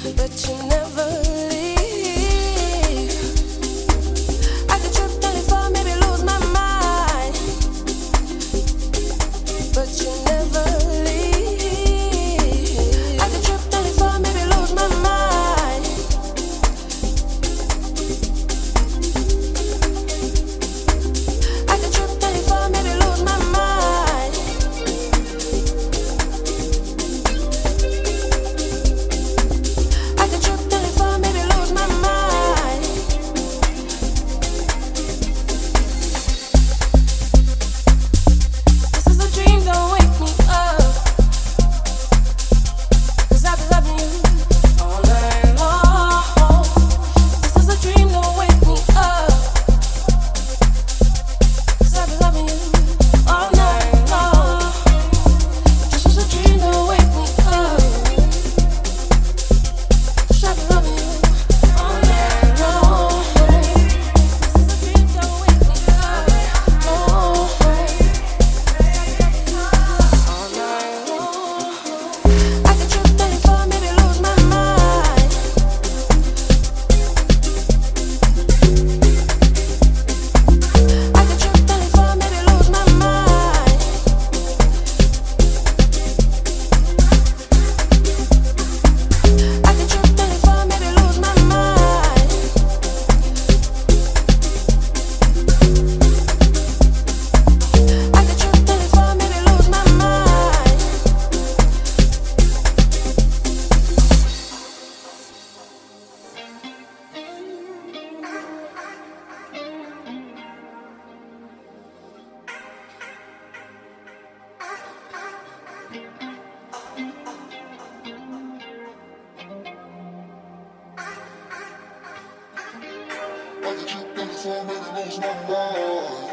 but you never leave. I could trip, then fall, maybe lose my mind, but you never leave. I could trip, then fall, maybe lose my mind. I could trip, then fall, maybe lose my mind. I could trip, then fall, maybe lose my mind. This is a dream, don't wake me up, 'cause I've been loving you all night long. This is a dream, don't wake me up, 'cause I've been loving you all night long. This is a dream, don't wake me up, 'cause I've been loving you all night long. This is a dream, don't wake me up, all night long. I could trip, then fall, maybe lose my mind. I could trip, then fall, maybe lose my mind. I could trip, then fall, maybe lose my mind. I could trip, then fall, maybe lose my mind. I could trip, then fall, maybe lose my mind.